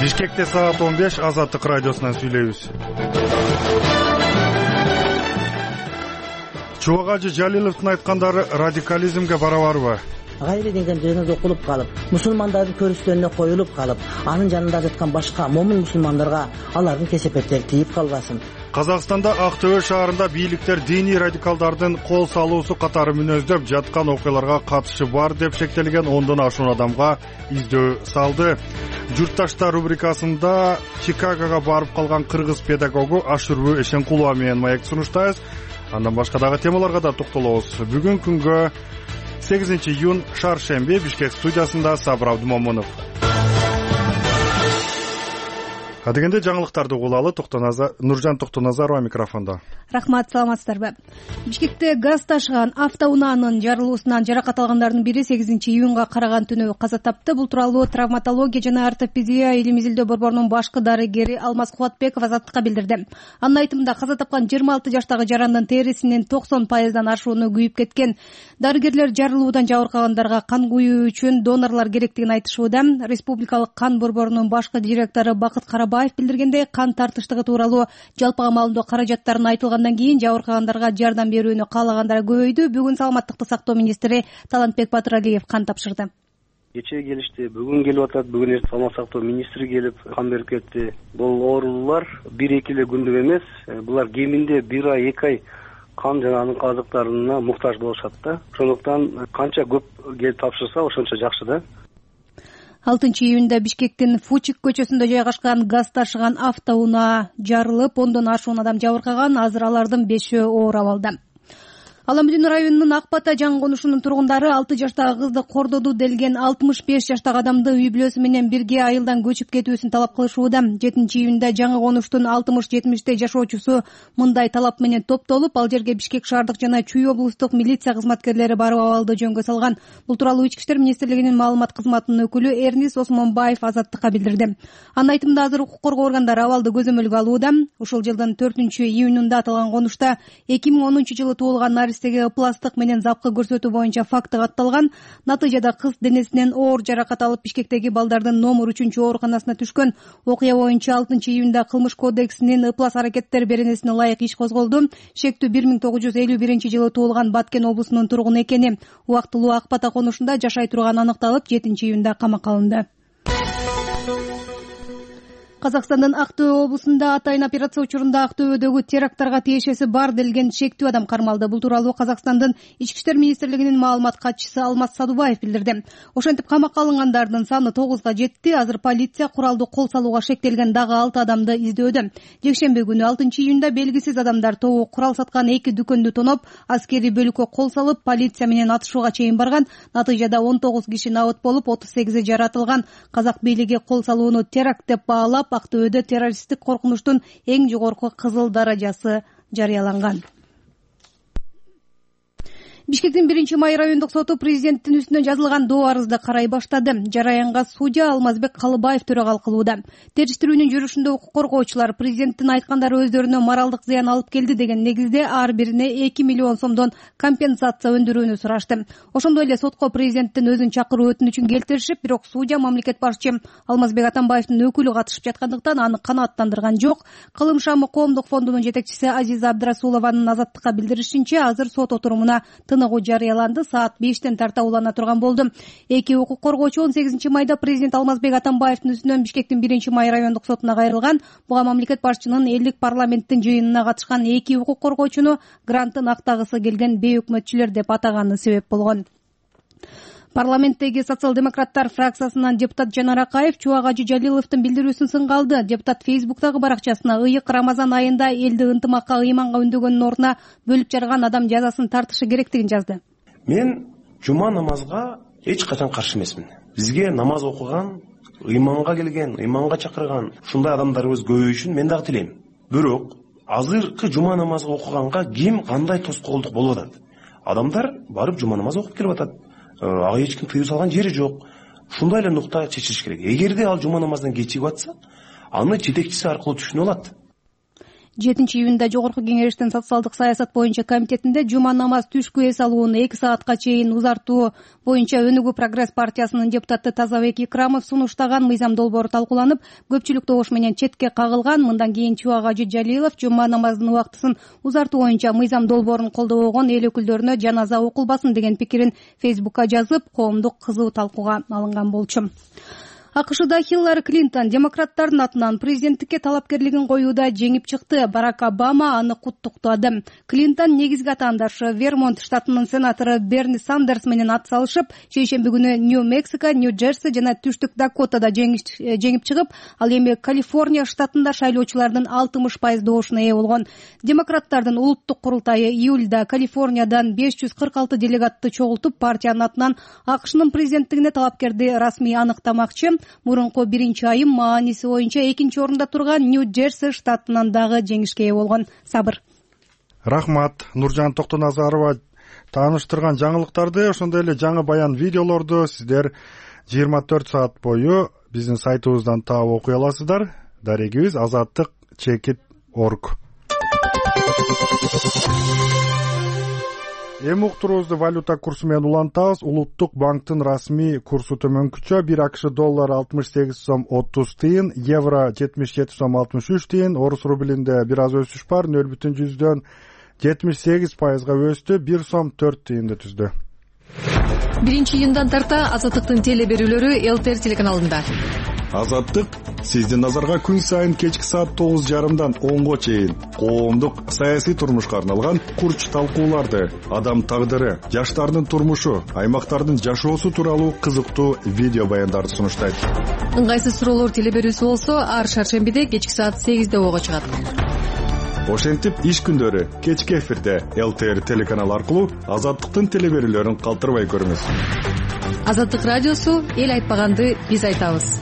Бишкекте саат 15 Азаттык радиосунан сүйлөйбүз. Чубак Жалиловдун айткандары радикализмге барабарбы? Гайри деген жөнөдө окулуп калып, мусулмандардын көрүстөрүнө коюлуп калып, анын жанында жаткан башка момун мусулмандарга алардын кесепеттери тийип калбасын. Казакстанда Актөбө шаарында бийликтер диний радикалдардын кол салуусу катары мүнөздөп жаткан окуяларга катышы бар деп шектелген 10дон ашуун адамга издөө салды. Журтташтар рубрикасында Чикагого барып калган кыргыз педагогу Ашурбу Эшенкулова менен маек сунуштайбыз. Андан башка дагы темаларга да токтолобуз. Бүгүн күнгө 8-июнь шаршемби Бишкек студиясында Сабыр Абдумомунов. Адегенде жаңылыктарды угулалы. Нуржан Токтоназарова микрофондо. Рахмат, саламатсыздарбы? Бишкекте газ ташыган автоунаанын жарылуусунан жаракат алгандардын бири 8-июнга караган түнү каза тапты. Бул тууралуу травматология жана ортопедия илим изилдөө борборунун башкы дарыгери Алмаз Кубатбеков Азаттыкка билдирди. Анын айтымында каза тапкан 26 жаштагы жарандын терисинин 90% ашууну күйүп кеткен. Дарыгерлер жарылуудан жабыркагандарга кан куюу үчүн донорлор керектигин айтышууда. Республикалык кан борборунун башкы директору Бакыт Карабаев билдиргендей, кан тартыштыгы тууралуу жалпы амалдоо каражаттарын айтылгандан кийин жабыркагандарга жардам берүүнү каалагандар көбөйдү. Бүгүн саламаттыкты сактоо министри Талантбек Батыралиев кан тапшырды. Кечээ келишти, бүгүн келип атат. Бүгүн саламаттык сактоо министри келип кан берип кетти. Бул оорулуулар 1-2 эле күндүк эмес. Булар кеминде 1 ай 2 ай кан жана анын казыктарына муктаж болушат да. Ошондуктан канча көп келип тапшырса ошончо жакшы да. 6-июнда Бишкектин Фучик көчөсүндө жайгашкан газ ташыган автоунаа жарылып, 10дон ашуун адам жабыркаган. Азыр алардын 5-өө оор абалда. Аламүдүн районунун Акбата жаңы конушунун тургундары 6 жаштагы кызды кордоду делген 65 жаштагы адамды үй бүлөсү менен бирге айылдан көчүп кетүүсүн талап кылышууда. 7-июнда жаңы конуштун 60-70 жашоочусу мындай талап менен топтолуп, ал жерге Бишкек шаардык жана Чүй облустук милиция кызматкерлери барып абалды жөнгө салган. Бул тууралуу Ички иштер министрлигинин маалымат кызматынын өкүлү Эрнис Осмонбаев Азаттыкка билдирди. Анын айтымында азыр укук коргоо органдары абалды көзөмөлгө алууда. Ушул жылдын 4-июнунда аталган конушта 2010-жылы туулган пластык менен запкы көрсөтүү боюнча факты катталган. Натыйжада кыз денесинен оор жаракат алып Бишкектеги балдардын номер 3-ооруканасына түшкөн. Окуя боюнча 6-июнда кылмыш кодексинин ыплас аракеттер беренесине ылайык иш козголду. Шектүү 1951-жылы туулган Баткен облусунун тургуну экени убактылуу Акбата конушунда жашай турганы аныкталып, 7-июнда камакка алынды. Казакстандын Актөбө облусунда атайын операция учурунда Актөбөдөгү теракттарга тиешеси бар делген шектүү адам кармалды. Бул тууралуу Казакстандын Ички иштер министрлигинин маалымат катчысы Алмаз Садубаев билдирди. Ошентип камакка алынгандардын саны 9га жетти. Азыр полиция куралды кол салууга шектелген дагы 6 адамды издөөдө. Жекшемби күнү 6-июнда белгисиз адамдар тобу курал саткан 2 дүкөндү тоноп, аскерий бөлүккө кол салып, полиция менен атышууга чейин барган. Натыйжада 19 киши набыт болуп, 38 жаратылган. Казак бийлиги кол салууну теракт деп баалап, Актөбөдө террористтик коркунучтун эң жогорку кызыл даражасы жарыяланган. Бишкектин 1-май райондук соту президенттин үстүнө жазылган доо арызды карай баштады. Жараянга судья Алмазбек Калыбаев төрагал кылууда. Териштирүүнүн жүрүшүндө укук коргоочулар президенттин айткандары өздөрүнө моралдык зыян алып келди деген негизде ар бирине 2 миллион сомдон компенсация өндүрүүнү сурашты. Ошондой эле сотко президенттин өзүн чакыруу өтүнүчүн келтиришип, бирок судья мамлекет башчы Алмазбек Атамбаевдин өкүлү катышып жаткандыктан аны канааттандырган жок. Кылым шамы коомдук фондунун жетекчиси Азиза Абдрасулованын Азаттыкка билдиришинче, азыр сот отурумуна тыныгуу жарыяланды. Саат 5-тен тарта улана турган болду. Эки укук коргоочу 18-майда президент Алмазбек Атамбаевдин үстүнөн Бишкектин 1-май райондук сотуна кайрылган. Буга мамлекет башчынын элдик парламенттин жыйынына катышкан эки укук коргоочуну грантын актагысы келген бейөкмөтчүлөр деп атаганы себеп болгон. Парламенттеги социал-демократтар фракциясынан депутат Жанар Акаев Чубак Жалиловдун билдирүүсүн сынга алды. Депутат Фейсбуктагы баракчасына ыйык Рамазан айында элди ынтымакка, ыйманга үндөгөнүн ордуна бөлүп жарган адам жазасын тартышы керектигин жазды. Мен жума намазга эч качан каршы эмесмин. Бизге намаз окуган, ыйманга келген, ыйманга чакырган ушундай адамдарыбыз көбөйүшүн мен дагы тилейм. Бирок азыркы жума намазга окуганга ким кандай тоскоолдук болуп атат? Адамдар барып жума намаз окуп келип атат. Ага эч ким тыюу салган жери жок. Ушундай эле нукта чечилиш керек. Эгерде ал жума намаздан кечигип атса, аны жетекчиси аркылуу түшүнүп алат. 7-июнда Жогорку Кеңештин социалдык саясат боюнча комитетинде жума намаз түшкү эс алууну 2 саатка чейин узартуу боюнча Өнүгүү прогресс партиясынын депутаты Тазабек Икрамов сунуштаган мыйзам долбоору талкууланып, көпчүлүк добуш менен четке кагылган. Мындан кийин Чубагажы Жалилов жума намазынын убактысын узартуу боюнча мыйзам долбоорун колдобогон эл өкүлдөрүнө жаназа окулбасын деген пикирин Фейсбукка жазып, коомдук кызуу талкууга алынган болчу. АКШда Хиллари Клинтон демократтардын атынан президенттикке талапкерлигин коюуда жеңип чыкты. Барак Обама аны куттуктады. Клинтон негизги атаандашы Вермонт штатынын сенатору Берни Сандерс менен ат салышып, шейшемби күнү Нью-Мексико, Нью-Джерси жана Түштүк Дакотада жеңип чыгып, ал эми Калифорния штатында шайлоочулардын 60% добушуна ээ болгон. Демократтардын улуттук курултайы июлда Калифорниядан 546 делегатты чогултуп, партиянын атынан АКШнын президенттигине талапкерди расмий аныктамакчы. Мурунку 1-айым мааниси боюнча 2-орунда турган Нью-Джерси штатынан дагы жеңишке ээ болгон. Сабыр. Рахмат. Нуржан Токтоназарова тааныштырган жаңылыктарды, ошондой эле жаңы баян видеолорду сиздер 24 саат бою биздин сайтыбыздан таап окуй аласыздар. Дарегибиз azattik.org. Эми уктуруубузду валюта курсу менен улантабыз. Улуттук банктын расмий курсу төмөнкүчө. 1 АКШ доллары 68 сом 30 тыйын, евро 77 сом 63 тыйын, орус рублинде бир аз өсүш бар, 0,78%га өстү, 1 сом 4 тыйынды түздү. 1-июндан тарта Азаттыктын теле берүүлөрү ЛТР телеканалында. Азаттык сиздин назарга күн сайын кечки саат 9:30дан 10го чейин коомдук саясий турмушка арналган курч талкууларды, адам тагдыры, жаштардын турмушу, аймактардын жашоосу тууралуу кызыктуу видео баяндарды сунуштайт. Ыңгайсыз суроолор теле берүүсү болсо, ар шаршембиде кечки саат 8де ого чыгат. Ошентип иш күндөрү кечки эфирде ЛТР телеканалы аркылуу Азаттыктын теле берүүлөрүн калтырбай көрүңүз. Азаттык радиосу эл айтпаганды биз айтабыз.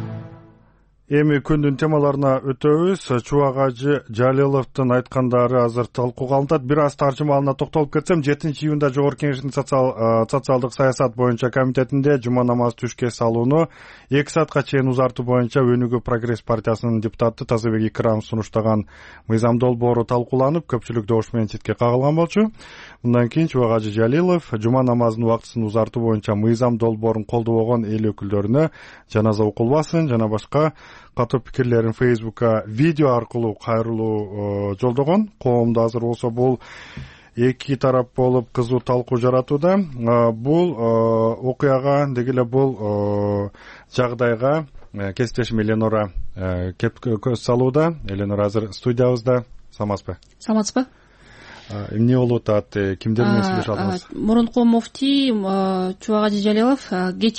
Эми күндүн темаларына өтөбүз. Чубагажы Жалиловдун айткандары азыр талкууга алынат. Бир аз таржымалына токтолуп кетсем, 7-июнда Жогорку Кеңештин социалдык саясат боюнча комитетинде жума намаз түшкө салууну 2 саатка чейин узартуу боюнча Өнүгүү прогресс партиясынын депутаты Тазабек Икрамов сунуштаган мыйзам долбоору талкууланып, көпчүлүк добуш менен четке кагылган болчу. Мындан кийин Чубагажы Жалилов жума намазынын убактысын узартуу боюнча мыйзам долбоорун колдобогон эл өкүлдөрүнө жаназа окулбасын жана башка катуу пикирлерин Фейсбукка видео аркылуу кайрылуу жолдогон. Коомдо азыр болсо бул эки тарап болуп кызуу талкуу жаратууда. Бул окуяга деги эле бул жагдайга кесиптешим Эленора кеп көз салууда. Эленора азыр студиябызда. Саламатсызбы? Саламатсызбы? Эмне болуп атат? Кимдер менен сүйлөшөт? Мурунку муфтий Чубагажы Жалилов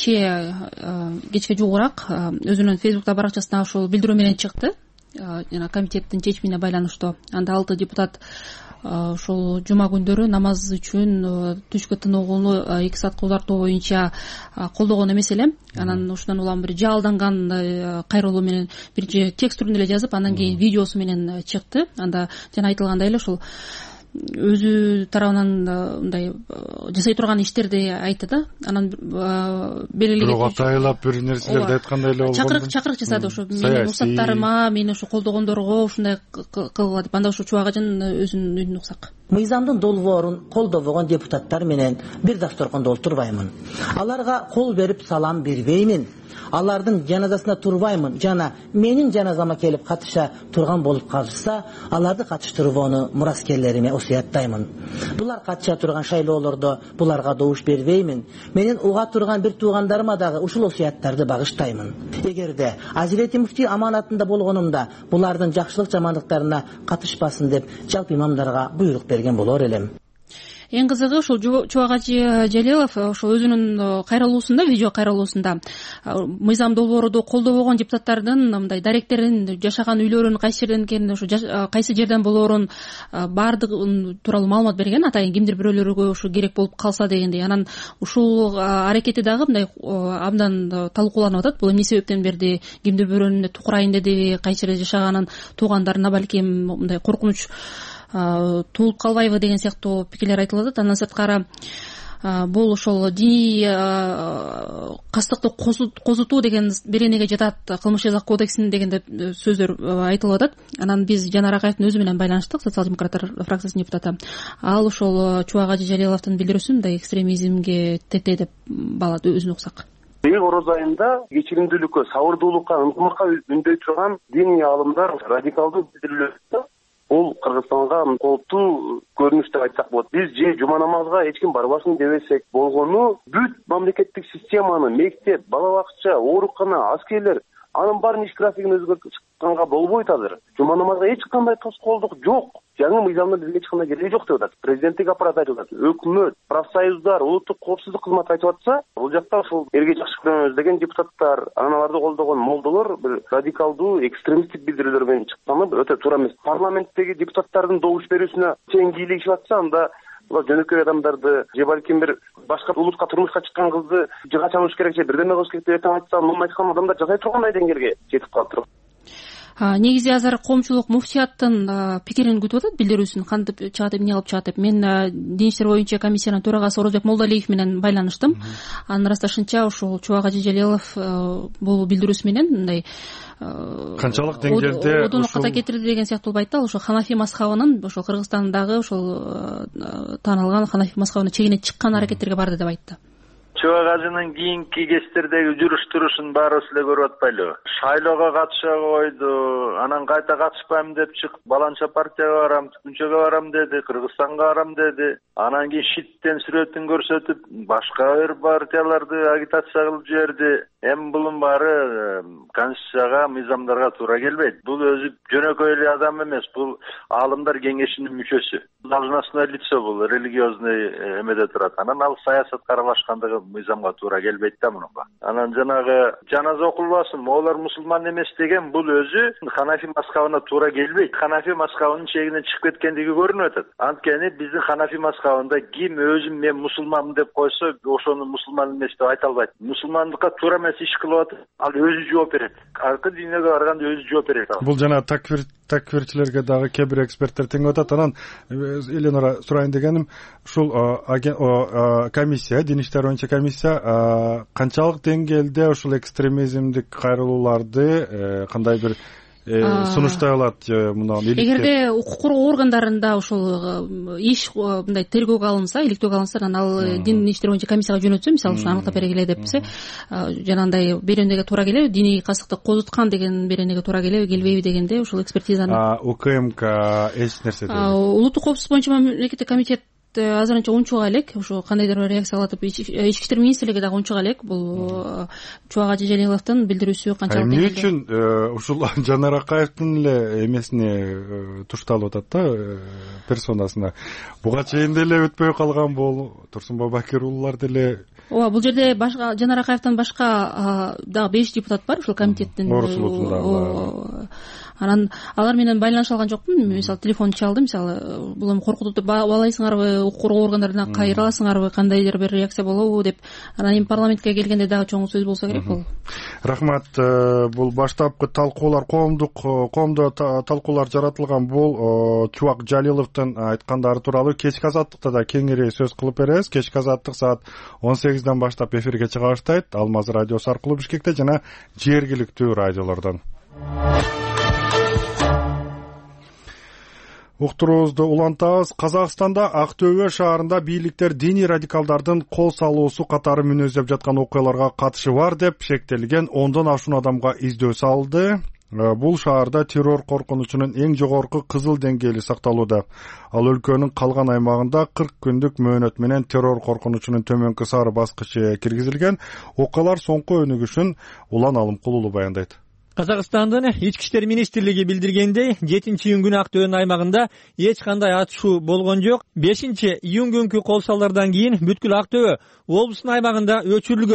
кечке жугураак өзүнүн Фейсбукта баракчасына ушул билдирүү менен чыкты. Жана комитеттин чечимине байланыштуу. Анда 6 депутат ошол жума күндөрү намаз үчүн түшкө тыныгууну 2 саатка узартуу боюнча колдогон эмес эле. Анан ушундан улам бир жаалданган кайрылуу менен биринчи текст түрүндө эле жазып, андан кийин видеосу менен чыкты. Анда жана айтылгандай эле ушул өзү тарабынан мындай жасай турган иштерди айтты да. Анан белгилеген атайлап бир нерселерди айткандай эле болгон. Чакырык жасады ошо менин уруксаттарыма, мени ошо колдогондорго ушундай кылгыла деп. Анда ошо Чубагажын өзүнүн үйүн уксак. Мыйзамдын долбоорун колдобогон депутаттар менен бир дасторкондо отурбаймын. Аларга кол берип салам бербеймин. Алардын жаназасына турбаймын. Жана менин жаназама келип катыша турган болуп калышса, аларды катыштырууну мураскерлериме осуяттаймын. Булар катыша турган шайлоолордо буларга добуш бербеймин. Менин уга турган бир туугандарыма дагы ушул осуяттарды багыштаймын. Эгерде Азирети муфтий аманатында болгонумда булардын жакшылык жамандыктарына катышпасын деп жалпы имамдарга буйрук берген болор элем. Эң кызыгы ушул Чубагажы Жалилов ошол өзүнүн кайрылуусунда, видео кайрылуусунда мыйзам долбоорду колдобогон депутаттардын мындай даректерин, жашаган үйлөрүн, кайсы жерден экенин, ошо кайсы жерден болоорун баардыгы тууралуу маалымат берген. Атайын кимдир бирөөлөргө ушу керек болуп калса дегендей. Анан ушул аракети дагы мындай абдан талкууланып атат. Бул эмне себептен берди? Кимдир бирөөнүн тукурайын деди, кайсы жерде жашаганын туугандарына балким мындай коркунуч туулуп калбайбы деген сыяктуу пикирлер айтылып атат. Андан сырткары бул ошол диний кастыкты козутуу деген беренеге жатат кылмыш жаза кодексинин дегенде сөздөр айтылып атат. Анан биз Жанар Акаевдин өзү менен байланыштык, социал-демократтар фракциясынын депутаты. Ал ошол Чубак Ажы Жалиловдун билдирүүсүн мындай экстремизмге тете деп баалат, өзүнө уксак. Ороз айында кечиримдүүлүккө, сабырдуулукка, ынтымакка үндөй турган диний аалымдар радикалдуу билдирүүлөрдө бул Кыргызстанга кооптуу көрүнүш деп айтсак болот. Биз же жума намазга эч ким барбасын дебесек болгону, бүт мамлекеттик системаны, мектеп, бала бакча, оорукана, аскерлер анын баарын иш графигин өзгөртүп чыкканга болбойт азыр. Жума намазга эч кандай тоскоолдук жок. Жаңы мыйзамда бизге эч кандай кереги жок деп атат. Президенттик аппарат айтып атат. Өкмөт, профсоюздар, улуттук коопсуздук кызматы айтып атса, бул жакта ушул элге жакшы көрөбүз деген депутаттар, аналарды колдогон молдолор бир радикалдуу, экстремисттик билдирүүлөр менен чыкканы өтө туура эмес. Парламенттеги депутаттардын добуш берүүсүнө тең кийлигишип атса, анда булар жөнөкөй адамдарды же балким бир башка улутка турмушка чыккан кызды жыга чалыш керек же бирдеме кылыш керек деп айтса, муну айткан адамдар жасай тургандай деңгээлге жетип калыптыр. Негизи азыр коомчулук муфтияттын пикирин күтүп атат, билдирүүсүн кантип чыгат деп, эмне кылып чыгат деп. Мен дин иштер боюнча комиссиянын төрагасы Орозбек Молдалиев менен байланыштым. Анын ырасташынча ушул Чубак Ажы Жалилов бул билдирүүсү менен мындай канчалык деңгээлде одуну ката кетирди деген сыяктуу болуп айтты. Ал ошол Ханафи мазхабынын ошол Кыргызстандагы ошол тааналган Ханафи мазхабына чегине чыккан аракеттерге барды деп айтты. Чубак Ажынын кийинки кечтердеги жүрүш турушун баарыбыз эле көрүп атпайлыбы? Шайлоого катыша койду, анан кайта катышпайм деп чыгып, баланча партияга барам, Түкүнчөгө барам деди, Кыргызстанга барам деди. Анан кийин шиттен сүрөтүн көрсөтүп, башка бир партияларды агитация кылып жиберди. Эми булун баары конституцияга, мыйзамдарга туура келбейт. Бул өзү жөнөкөй эле адам эмес, бул аалымдар кеңешинин мүчөсү. Должностное лицо, бул религиозный эмеде турат. Анан ал саясатка аралашкандыгы мыйзамга туура келбейт да мунунга. Анан жанагы жаназа окулбасын, олар мусулман эмес деген бул өзү Ханафи мазхабына туура келбейт. Ханафи мазхабынын чегинен чыгып кеткендиги көрүнүп атат. Анткени биздин Ханафи мазхабында ким өзүм мен мусулманмын деп койсо, ошону мусулман эмес деп айта албайт. Мусулмандыкка туура эмес иш кылып атат, ал өзү жооп берет. Аркы динге барганда өзү жооп берет. Бул жана такфирчилерге дагы кээ бир эксперттер тең атат. Анан Эленора сурайын дегеним, ушул комиссия, дин иштер боюнча комиссия канчалык деңгээлде ушул экстремизмдик кайрылууларды кандай бир сунуштай алат мына иликтеп? Эгерде укук коргоо органдарында ушул иш мындай тергөөгө алынса, иликтөөгө алынса, анан ал дин иштер боюнча комиссияга жөнөтсө, мисалы ушуну аныктап бергиле депсе, жанагындай беренеге туура келеби, диний кастыкты козуткан деген беренеге туура келеби, келбейби дегенде ушул экспертизаны УКМК эч нерсе дейт. Улуттук коопсуздук боюнча мамлекеттик комитет азырынча унчуга элек, ошо кандайдыр бир реакция кылатып, ички иштер министрлиги дагы унчуга элек бул Чубак Ажы Жалиловдун билдирүүсү канчалык эмне үчүн ушул Жанар Акаевдин эле эмесине тушталып атат да, персонасына. Буга чейин деле өтпөй калган бул Турсунбай Бакир уулар деле. Ооба, бул жерде башка Жанар Акаевден башка дагы 5 депутат бар ушул комитеттин. Анан алар менен байланыша алган жокмун. Мисалы телефон чалды, мисалы бул эми коркутуп деп баалайсыңарбы, укук коргоо органдарына кайрыласыңарбы, кандайдыр бир реакция болобу деп. Анан эми парламентке келгенде дагы чоң сөз болсо керек бул. Рахмат. Бул баштапкы талкуулар, коомдо талкуулар жаратылган бул Чубак Жалиловдун айткандары тууралуу кечки азаттыкта да кеңири сөз кылып беребиз. Кечки азаттык саат 18ден баштап эфирге чыга баштайт. Алмаз радиосу аркылуу Бишкекте жана жергиликтүү радиолордон. Уктуруубузду улантабыз. Казакстанда Актөбө шаарында бийликтер диний радикалдардын кол салуусу катары мүнөздөп жаткан окуяларга катышы бар деп шектелген 10дон ашуун адамга издөө салды. Бул шаарда террор коркунучунун эң жогорку кызыл деңгээли сакталууда. Ал өлкөнүн калган аймагында 40 күндүк мөөнөт менен террор коркунучунун төмөнкү сары баскычы киргизилген. Окуялар соңку өнүгүшүн Улан Алымкулуу баяндайт. Казакстандын ички иштер министрлиги билдиргендей, 7-июнь күнү Актөбөнүн аймагында эч кандай атышуу болгон жок. 5-июнь күнкү кол салуулардан кийин бүткүл Актөбө облусунун аймагында өчүрүлгөн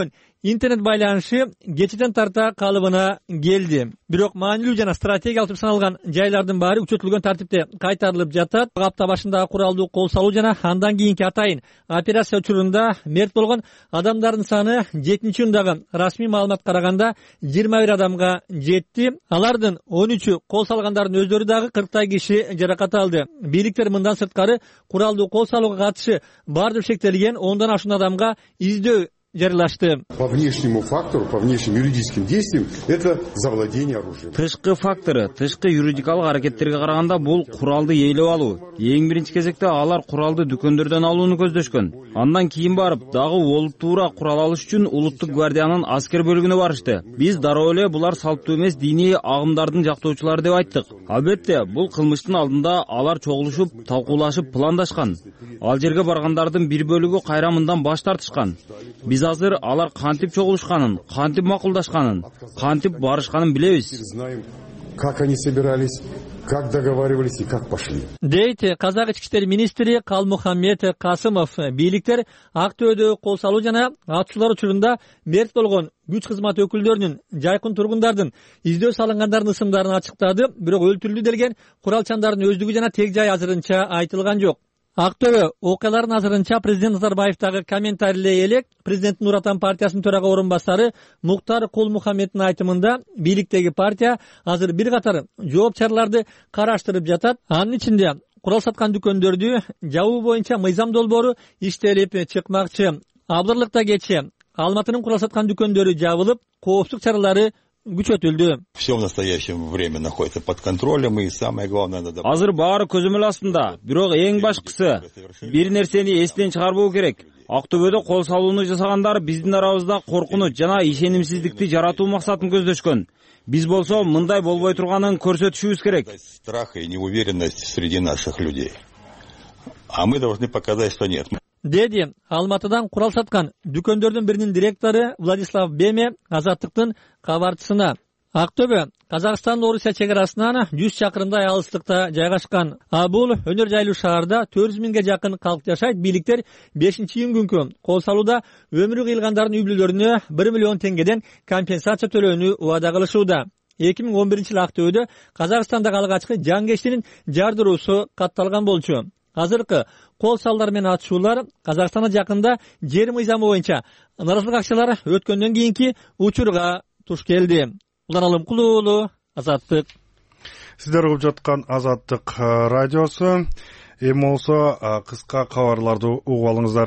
интернет байланышы кечеден тарта калыбына келди. Бирок маанилүү жана стратегиялык деп саналган жайлардын баары күчөтүлгөн тартипте кайтарылып жатат. Апта башында куралдуу кол салуу жана андан кийинки атайын операция учурунда мерт болгон адамдардын саны 7-ындагы расмий маалыматка караганда 21 адамга жетти. Алардын 13-ü кол салгандардын өздөрү дагы 40 киши жаракат алды. Бийликтер мындан сырткары куралдуу кол салууга катышы бар деп шектелген 10дан ашуун адамга издөө жарыйлашты. По внешнему фактору, по внешним юридическим действиям, это завладение оружием. Тышкы факторы, тышкы юридикалык аракеттерге караганда бул куралды ээлеп алуу. Эң биринчи кезекте алар куралды дүкөндөрдөн алууну көздөшкөн. Андан кийин барып, дагы олуттуура курал алыш үчүн улуттук гвардиянын аскер бөлүгүнө барышты. Биз дароо эле булар салттуу эмес диний агымдардын жактоочулары деп айттык. Албетте, бул кылмыштын алдында алар чогулушуп, талкуулашып, пландашкан. Ал жерге баргандардын бир бөлүгү кайрамындан баш тартышкан. Биз азыр алар кантип чогулушканын, кантип макулдашканын, кантип барышканын билебиз. Знаем, как они собирались, как договаривались и как пошли. Дейт Казак ички иштер министри Калмухаммед Касымов. Бийликтер Актөөдө кол салуу жана атышуулар учурунда мерт болгон күч кызмат өкүлдөрүнүн, жайкын тургундардын, издөө салынгандардын ысымдарын ачыктады, бирок өлтүрүлдү делген куралчандардын өздүгү жана тег жай азырынча айтылган жок. Актөбө окуялардын азырынча президент Назарбаевдагы комментарийлер элек. Президенттин Нур Отан партиясынын төрага орун басары Муктар Кул-Мухаммеддин айтымында бийликтеги партия азыр бир катар жооп чараларды караштырып жатат. Анын ичинде курал саткан дүкөндөрдү жабуу боюнча мыйзам долбоору иштелип чыкмакчы. Абдырлыкта кечээ Алматынын курал саткан дүкөндөрү жабылып, коопсуздук чаралары күчөтүлдү. Все в настоящее время находится под контролем, и самое главное надо... Азыр баары көзөмөл астында, бирок эң башкысы бир нерсени эстен чыгарбоо керек. Актөбөдө кол салууну жасагандар биздин арабызда коркунуч жана ишенимсиздикти жаратуу максатын көздөшкөн. Биз болсо мындай болбой турганын көрсөтүшүбүз керек. Страх и неуверенность среди наших людей. А мы должны показать, что нет. Деди Алматыдан курал саткан дүкөндөрдүн биринин директору Владислав Беме Азаттыктын кабарчысына. Актөбө Казакстан Орусия чек арасынан 100 чакырымдай алыстыкта жайгашкан. Бул өнөр жайлуу шаарда 400 миңге жакын калк жашайт. Бийликтер 5-июнь күнкү кол салууда өмүрү кыйылгандардын үй бүлөлөрүнө 1 миллион теңгеден компенсация төлөөнү убада кылышууда. 2011-жылы Актөбөдө Казакстандагы алгачкы жангештинин жардыруусу катталган болчу. Азыркы кол салдар менен атышуулар Казакстанда жакында жер мыйзамы боюнча наразылык акциялары өткөндөн кийинки учурга туш келди. Улан Кулуулу, Азаттык. Сиздер угуп жаткан Азаттык радиосу. Эми болсо кыска кабарларды угуп алыңыздар.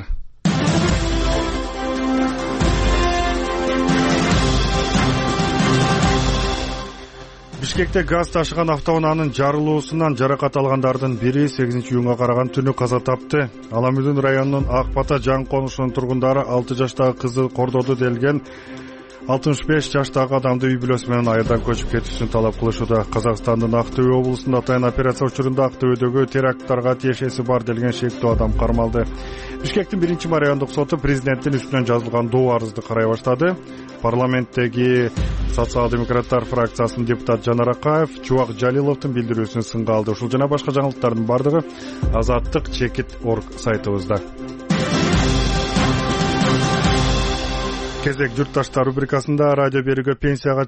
Бишкекте газ ташыган автоунаанын жарылуусунан жаракат алгандардын бири 8-июнга караган түнү каза тапты. Аламүдүн районунун Ак Бата жаң конушунун тургундары 6 жаштагы кызы кордоду делген 65 жаштагы адамды үй бүлөсү менен айылдан көчүп кетүүсүн талап кылышууда. Казакстандын Актөбө облусунда атайын операция учурунда Актөбөдөгү теракттарга тиешеси бар делген шектүү адам кармалды. Бишкектин 1-райондук соту президенттин үстүнөн жазылган доо арызды карай баштады. Парламенттеги социал-демократтар фракциясынын депутаты Жанар Акаев Чубак Жалиловдун билдирүүсүн сынга алды. Ушул жана башка жаңылыктардын бардыгы Азаттык Чекит.орг сайтыбызда. Кезек журтташтар рубрикасында радио берүүгө пенсияга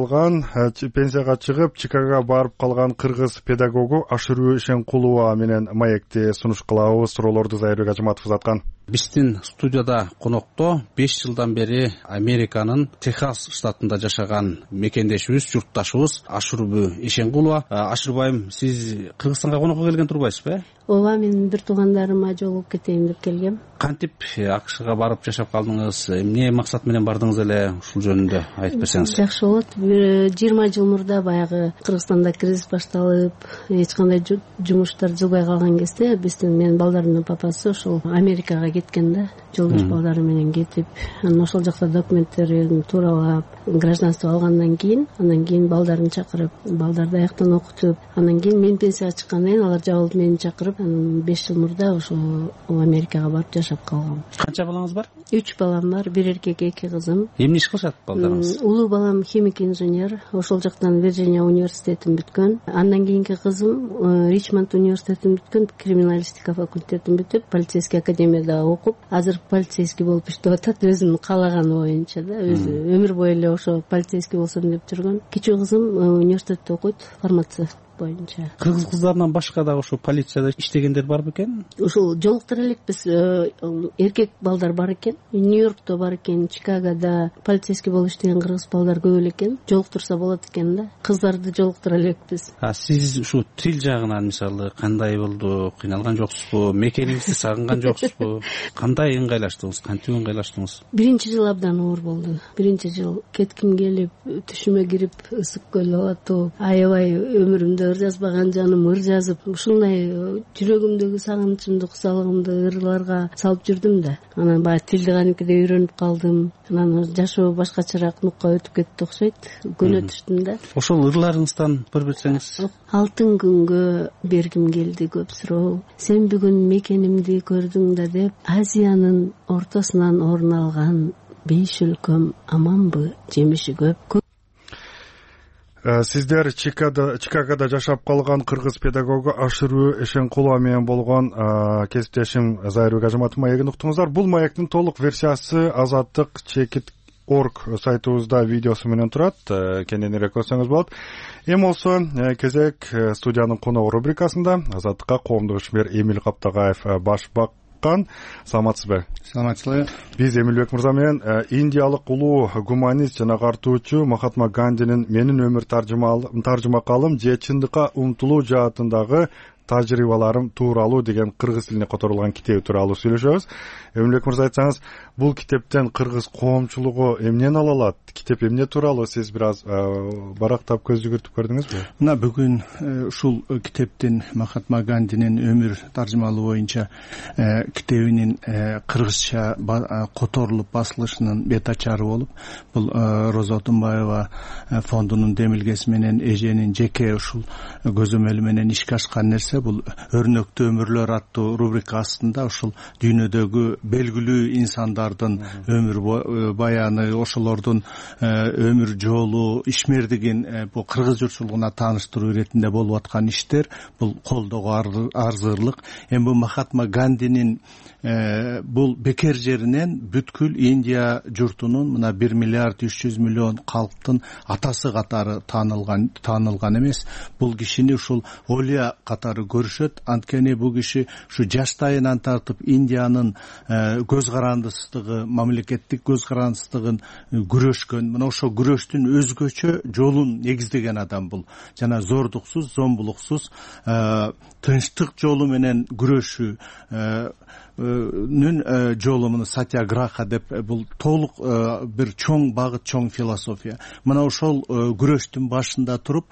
чыгып Чикагога барып калган кыргыз педагогу Ашыруу Ишенкулова менен маекти сунуш кылабыз. Суроолорду Зайырбек Ажыматов узаткан. Биздин студияда конокто 5 жылдан бери Американын Техас штатында жашаган мекендешибиз, журтташыбыз Ашыруу Ишенкулова. Ашыруу айым, сиз Кыргызстанга конокко келген турбайсызбы? Ооба, мен бир туугандарыма жолугуп кетейин деп келгем. Кантип АКШга барып жашап калдыңыз? Эмне максат менен бардыңыз эле? Ушул жөнүндө айтып берсеңиз. Жакшы болот. 20 жыл мурда баягы Кыргызстанда кризис башталып, эч кандай жумуштар жылбай калган кезде биздин менин балдарымдын папасы ошол Америкага кеткен да, жолдош балдары менен кетип, анан ошол жакта документтерин тууралап, гражданство алгандан кийин балдарын чакырып, балдарды аяктан окутуп, анан кийин мен пенсияга чыккандан кийин алар жабылып мени чакырып, 5 жыл мурда ошо Америкага барып жашап калгам. Канча балаңыз бар? 3 балам бар, 1 эркек, 2 кызым. Эмне иш кылышат балдарыңыз? Улуу балам химик инженер, ошол жактан Вирджиния университетин бүткөн. Андан кийинки кызым Ричмонд университетин бүткөн, криминалистика факультетин бүтүп, полицейский академияда окуп, азыр полицейский болуп иштеп атат, өзүнүн каалаганы боюнча да, өзү өмүр бою эле ошо полицейский болсом деп жүргөн. Кичүү кызым университетте окуйт, фармацевт боюнча. Кыргыз кыздарынан башка дагы ошо полицияда иштегендер барбы экен? Ушул жолуктура элекпиз. Эркек балдар бар экен, Нью-Йоркто бар экен, Чикагода полицейский болуп иштеген кыргыз балдар көп эле экен. Жолуктурса болот экен да. Кыздарды жолуктура элекпиз. Сиз ушу тил жагынан мисалы кандай болду? Кыйналган жоксузбу? Мекениңизди сагынган жоксузбу? Кандай ыңгайлаштыңыз? Кантип ыңгайлаштыңыз? Биринчи жыл абдан оор болду. Биринчи жыл кетким келип, түшүмө кирип, ысык көл атып, аябай өмүрүмдө ыр жазбаган жаным ыр жазып, ушундай жүрөгүмдөгү сагынычымды, кусалыгымды ырларга салып жүрдүм да. Анан баягы тилди кадимкидей үйрөнүп калдым. Анан жашоо башкачараак нукка өтүп кетти окшойт. Көнө түштүм да. Ошол ырларыңыздан бир берсеңиз. Алтын күнгө бергим келди көп суроо. Сен бүгүн мекенимди көрдүң да деп, Азиянын ортосунан орун алган 5 өлкөм аманбы, жемиши көп. Сиздер Чикагода жашап калган кыргыз педагогу Ашырбү Эшенкулова менен болгон кесиптешим Зайырбек Ажыматов маегин уктуңуздар. Бул маектин толук версиясы Азаттык.org сайтыбызда видеосу менен турат. Кененирээк көрсөңүз болот. Эми болсо кезек студиянын коногу рубрикасында Азаттыкка коомдук ишмер Эмил Каптагаев баш баккан. Саламатсызбы? Саламатсызбы. Биз Эмилбек мырза менен индиялык улуу гуманист жана картуучу Махатма Гандинин менин өмүр таржымакалым же чындыкка умтулуу жаатындагы тажрыйбаларым тууралуу деген кыргыз тилине которулган китеби тууралуу сүйлөшөбүз. Эмилбек мырза, айтсаңыз, бул китептен кыргыз коомчулугу эмнени ала алат? Китеп эмне тууралуу? Сиз бир аз барактап көз жүгүртүп көрдүңүзбү? Мына бүгүн ушул китептин Махатма Гандинин өмүр таржымалуу боюнча китебинин кыргызча которулуп басылышынын бет ачары болуп, бул Роза Отунбаева фондунун демилгеси менен эженин жеке ушул көзөмөлү менен ишке ашкан нерсе. Бул өрнөктүү өмүрлөр аттуу рубрика астында ушул дүйнөдөгү белгилүү инсандардын өмүр баяны, ошолордун өмүр жолу, ишмердигин бул кыргыз журтчулугуна тааныштыруу иретинде болуп аткан иштер, бул колдоого арзырлык. Эми бул Махатма Гандинин бул бекер жеринен бүткүл Индия журтунун мына 1 миллиард 300 миллион калктын атасы катары таанылган эмес. Бул кишини ушул Олия катары көрүшөт. Анткени бул киши ушу жаштайынан тартып Индиянын көз карандысыздыгы, мамлекеттик көз карандысыздыгын күрөшкөн. Мына ошо күрөштүн өзгөчө жолун негиздеген адам бул. Жана зордуксуз, зомбулуксуз тынчтык жолу менен күрөшүү жолу, муну сатьяграха деп, бул толук бир чоң багыт, чоң философия. Мына ошол күрөштүн башында туруп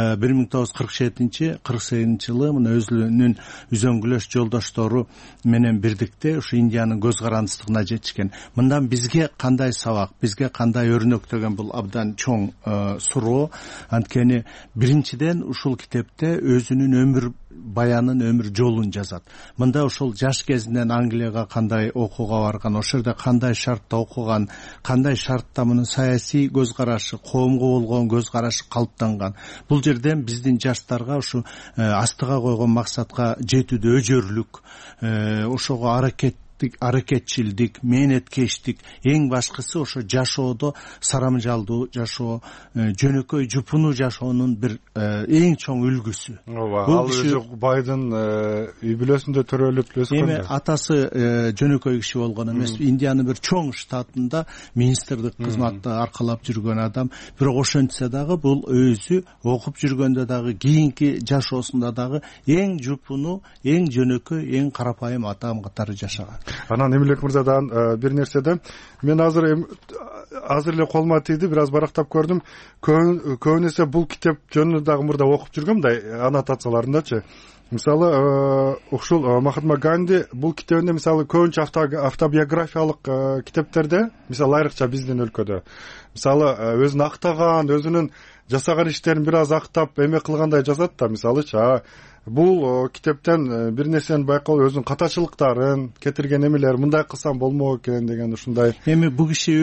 1947-48 жылы мына өзүнүн үзөңгүлөш жолдоштору менен бирдикте ушу Индиянын көз карандысыздыгына жетишкен. Мындан бизге кандай сабак, бизге кандай өрнөк деген бул абдан чоң суроо. Анткени биринчиден ушул китепте өзүнүн өмүр баянын, өмүр жолун жазат. Мында ошол жаш кезинен Англияга кандай окууга барган, ошол жерде кандай шартта окуган, кандай шартта мунун саясий көз карашы, коомго болгон көз карашы калыптанган. Бул жерден биздин жаштарга ушу астыга койгон максатка жетүүдө өжөрлүк, ошого аракетчилдик, мээнеткечтик, эң башкысы ошо жашоодо сарамжалдуу жашоо, жөнөкөй жупунуу жашоонун бир эң чоң үлгүсү. Ал өзү байдын үй бүлөсүндө төрөлүп өскөн. Эми атасы жөнөкөй киши болгон эмес, Индиянын бир чоң штатында министрлик кызматты аркалап жүргөн адам. Бирок ошентсе дагы бул өзү окуп жүргөндө дагы, кийинки жашоосунда дагы эң жупунуу, эң жөнөкөй, эң карапайым адам катары жашаган. Анан Эмилбек мырзадан бир нерседе мен азыр эле колума тийди, бир аз барактап көрдүм. Көбүнесе бул китеп жөнүндө дагы мурда окуп жүргөм да, аннотацияларындачы. Мисалы, ушул Махатма Ганди бул китебинде мисалы көбүнчө автобиографиялык китептерде, мисалы айрыкча биздин өлкөдө, мисалы өзүн актаган, өзүнүн жасаган иштерин бир аз актап эме кылгандай жазат да, мисалычы. Бул китептен бир нерсени байкалып, өзүнүн катачылыктарын, кетирген эмелер, мындай кылсам болмок экен деген ушундай. Эми бул киши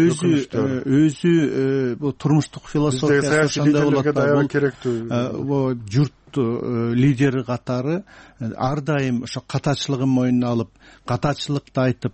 өзү бул турмуштук философиясы ошондой болот да. Бул журт лидери катары ар дайым ошо катачылыгын мойнуна алып, катачылыкты айтып,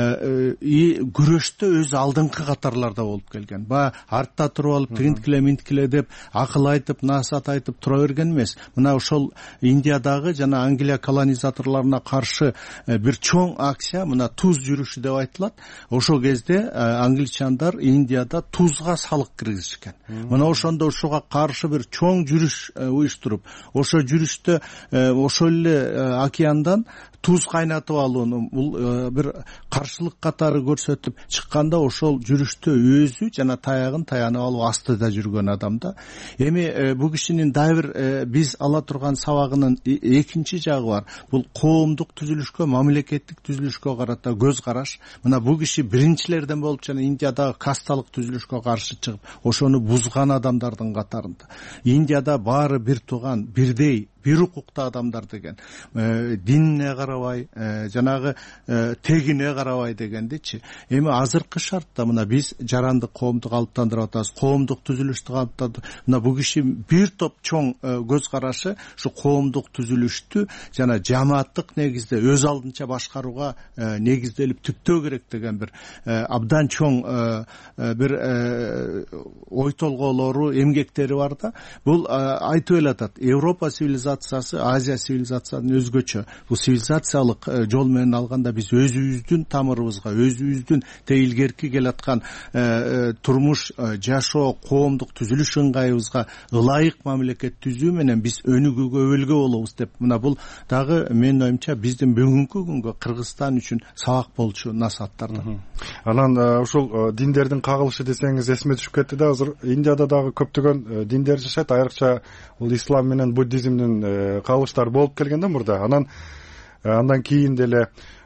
күрөштө өз алдыңкы катарларда болуп келген. Баягы артта туруп алып, тигинткиле минткиле деп акыл айтып, насаат айтып тура берген эмес. Мына ошол Индиядагы жана Англия колонизаторлоруна каршы бир чоң акция, мына туз жүрүшү деп айтылат. Ошол кезде англичандар Индияда тузга салык киргизишкен. Мына ошондо ушуга каршы бир чоң жүрүш уюштуруп, ошо жүрүштө ошол эле океандан туз кайнатып алууну бул бир каршылык катары көрсөтүп чыкканда, ошол жүрүштө өзү жана таягын таянып алып астыда жүргөн адам да. Эми бул кишинин дагы бир биз ала турган сабагынын экинчи жагы бар. Бул коомдук түзүлүшкө, мамлекеттик түзүлүшкө карата көз караш. Мына бул киши биринчилерден болуп жана Индиядагы касталык түзүлүшкө каршы чыгып, ошону бузган адамдардын катарында. Индияда баары бир тууган, бирдей, бир укуктуу адамдар деген, динине карабай, жанагы тегине карабай дегендичи. Эми азыркы шартта мына биз жарандык коомду калыптандырып атабыз, коомдук түзүлүштү калыптандырып. Мына бул киши бир топ чоң көз карашы ушу коомдук түзүлүштү жана жамааттык негизде өз алдынча башкарууга негизделип түптөө керек деген бир абдан чоң бир ой толгоолору, эмгектери бар да. Бул айтып элатат, Европа цивилизациясы, Азия цивилизациясынан өзгөчө. Бул цивилизациялык жол менен алганда биз өзүбүздүн тамырыбызга, өзүбүздүн илгерки келаткан турмуш, жашоо, коомдук түзүлүш ыңгайыбызга ылайык мамлекет түзүү менен биз өнүгүүгө, өбөлгө болобуз деп. Мына бул дагы менин оюмча биздин бүгүнкү күнгө Кыргызстан үчүн сабак болчу насааттардан. Анан ушул диндердин кагылышы десеңиз эсиме түшүп кетти да, азыр Индияда дагы көптөгөн диндер жашайт, айрыкча бул ислам менен буддизмдин кагылыштары болуп келген да мурда. Андан кийин деле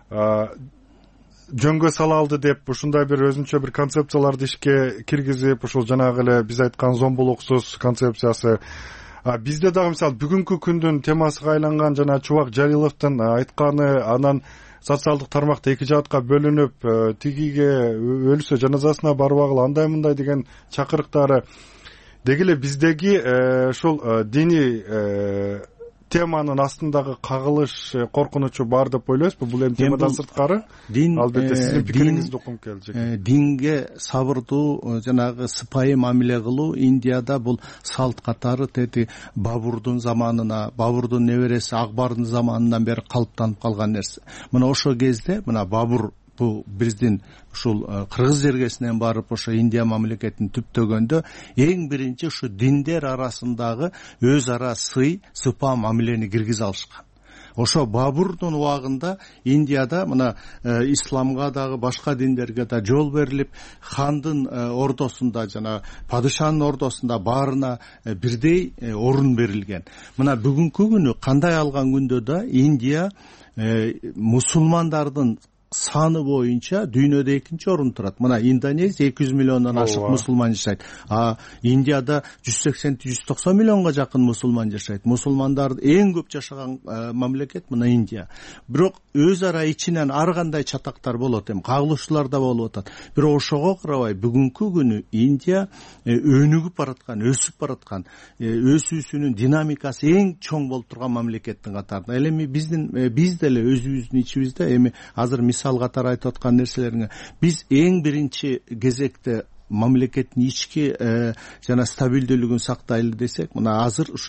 жөнгө сала алды деп ушундай бир өзүнчө бир концепцияларды ишке киргизип, ушул жанагы эле биз айткан зомбулуксуз концепциясы. Бизде дагы мисалы бүгүнкү күндүн темасына айланган жана Чубак Жалиловдун айтканы, анан социалдык тармакта эки жаатка бөлүнүп, тигиге өлсө жаназасына барбагыла, андай мындай деген чакырыктары деги эле биздеги ушул диний теманын астындагы кагылыш, коркунучу бар деп ойлойсузбу? Бул эми темадан сырткары. Албетте сиздин пикириңизди уккум келди. Динге сабырдуу, жанагы сыпайы мамиле кылуу Индияда бул салт катары тети Бабурдун заманына, Бабурдун небереси Акбардын заманынан бери калыптанып калган нерсе. Мына ошол кезде мына Бабур бул биздин ушул кыргыз жергесинен барып ошо Индия мамлекетин түптөгөндө эң биринчи ушу диндер арасындагы өз ара сыпа мамилени киргизе алышкан. Ошо Бабурдун убагында Индияда мына исламга дагы башка диндерге да жол берилип, хандын ордосунда жана падышанын ордосунда баарына бирдей орун берилген. Мына бүгүнкү күнү кандай алган күндө да Индия мусулмандардын саны боюнча дүйнөдө экинчи орун турат. Мына Индонезия 200 миллиондон ашык мусулман жашайт. Индияда 180-190 миллионго жакын мусулман жашайт. Мусулмандарды эң көп жашаган мамлекет мына Индия. Бирок өз ара ичинен ар кандай чатактар болот, кагылышуулар да болуп атат. Бирок ошого карабай бүгүнкү күнү Индия өнүгүп бараткан, өсүп бараткан, өсүүсүнүн динамикасы эң чоң болуп турган мамлекеттин катарында. Эми биз деле өзүбүздүн ичибизде эми азыр мисал катары айтып аткан нерселериңе биз эң биринчи кезекте мамлекеттин ички жана стабилдүүлүгүн сактайлы десек, мына азыр ушу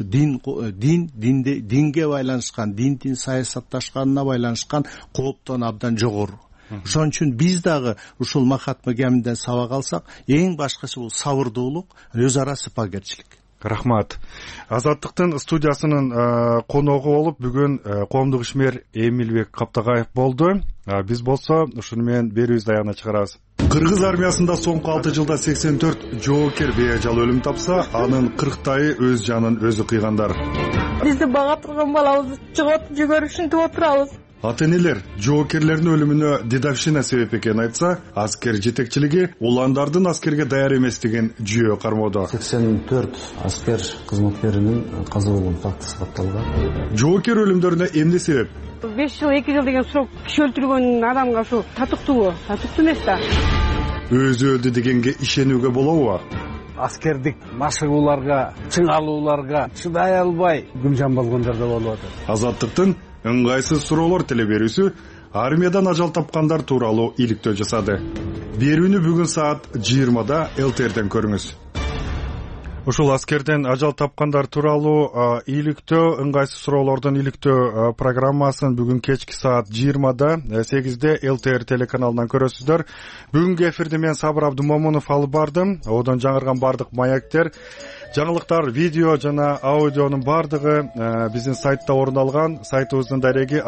динге байланышкан, диндин саясатташканына байланышкан кооптон абдан жогору. Ошон үчүн биз дагы ушул Махатма Гандиден сабак алсак, эң башкысы бул сабырдуулук, өз ара сыпагерчилик. Рахмат. Азаттыктын студиясынын коногу болуп бүгүн коомдук ишмер Эмилбек Каптагаев болду. Биз болсо ушуну менен берүүбүздү аягына чыгарабыз. Кыргыз армиясында соңку 6 жылда 84 жоокер бейажал өлүм тапса, анын 40тайы өз жанын өзү кыйгандар. Бизди бага турган балабызды чыгып жүгөрүшүнтүп отурабыз. Ата-энелер жоокерлердин өлүмүнө дедовщина себеп экенин айтса, аскер жетекчилиги уландардын аскерге даяр эместигин жүйө кармоодо. 84 аскер кызматкеринин каза болгон факты сапталган. Жоокер өлүмдөрүнө эмне себеп? 5 жыл 2 жыл деген срок киши өлтүргөн адамга ушу татыктуу эмес да. Өзү өлдү дегенге ишенүүгө болобу? аскердик машыгууларга чыңалууларга чыдай албай гүлжан болгондор да болуп атат. Азаттыктын ыңгайсыз суроолор теле берүүсү армиядан ажал тапкандар тууралуу иликтөө жасады. Берүүнү бүгүн саат 20-да ЛТРден көрүңүз. Ушул аскерден ажал тапкандар тууралуу иликтөө, ыңгайсыз суроолордун иликтөө программасын бүгүн кечки саат 20-да 8-де ЛТР телеканалынан көрөсүздөр. Бүгүнкү эфирди мен Сабыр Абдумомунов алып бардым. Одон жаңырган бардык маектер, жаңылыктар, видео жана аудионун бардыгы биздин сайтта орун алган. Сайтыбыздын дареги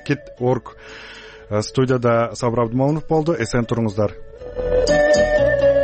azаттык.org. Студияда Сабыр Абдумомунов болду. Эсен туруңуздар.